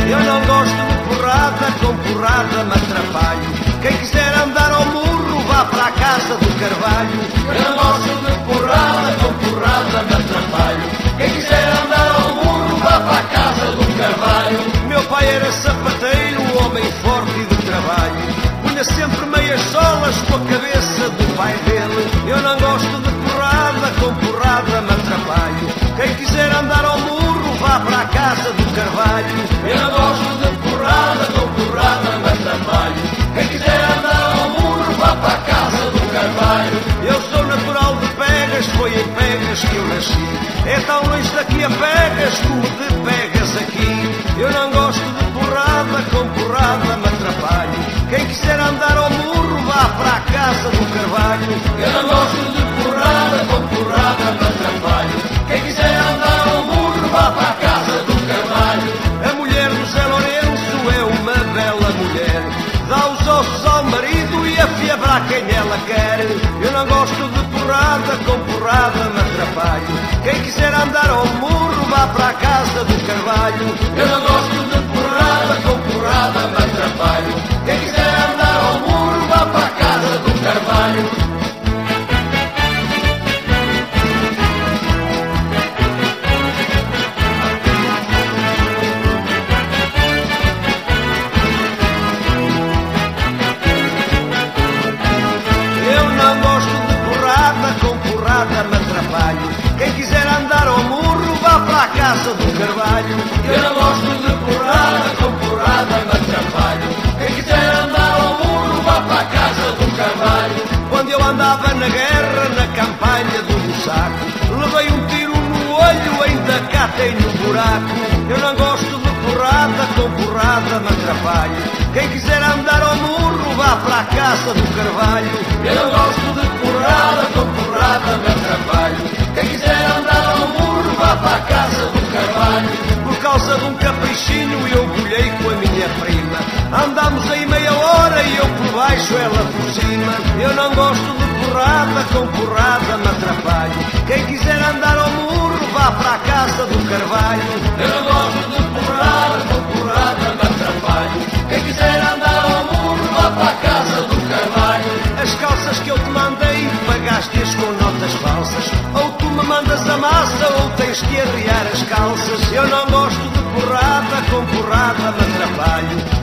Eu não gosto de porrada, com porrada me atrapalho. Quem quiser andar ao murro, vá para a casa do Carvalho. Eu não gosto de porrada, com porrada me atrapalho. Quem quiser andar ao murro, vá para a casa do Carvalho. Meu pai era sapateiro, homem forte e de trabalho. Punha sempre meias solas com a cabeça do pai dele. Eu não gosto de porrada, com porrada me atrapalho. Quem quiser andar ao murro, vá para a casa do Carvalho. Eu não gosto de porrada, com porrada me atrapalho. Quem quiser andar ao murro, vá para a casa do Carvalho. Eu sou natural de Pegas, foi em Pegas que eu nasci. É tão longe daqui a Pegas como de Pegas aqui. Eu não gosto de porrada, com porrada me atrapalho. Quem quiser andar ao murro, vá para a casa do Carvalho. Eu não gosto de porrada, com porrada me atrapalho. Quem quiser andar ao murro, vá para a casa do Carvalho. A mulher do Zé Lourenço é uma bela mulher. Dá os ossos ao marido e afiebra quem ela quer. Eu não gosto de porrada, com porrada me atrapalho. Quem quiser andar ao murro, vá para a casa do Carvalho. Eu não gosto de porrada, com porrada me atrapalho. Quem quiser andar ao murro, vá para a casa do Carvalho. Me atrapalho. Quem quiser andar ao murro, vá para a casa do Carvalho. Eu não gosto de porrada, com porrada me atrapalho. Quem quiser andar ao murro, vá para a casa do Carvalho. Quando eu andava na guerra, na campanha do Bussaco, levei um tiro no olho, ainda cá tenho um buraco. Eu não gosto de porrada, com porrada me atrapalho. Quem quiser andar ao murro, vá para a casa do Carvalho. Eu não gosto de porrada, com porrada me atrapalho. Quem quiser andar ao murro, vá para a casa do Carvalho. Por causa de um caprichinho eu bolhei com a minha prima. Andámos aí meia hora e eu por baixo, ela por cima. Eu não gosto de porrada, com porrada me atrapalho. Quem quiser andar ao murro, vá para a casa do Carvalho. Eu não gosto de porrada, com porrada me atrapalho. Quem quiser andar ao murro, vá para a casa do Carvalho. As calças que eu te mandei, pagaste-as com notas falsas. Ou tu me mandas a massa, ou tens que arriar as calças. Eu não gosto de porrada, com porrada me atrapalho.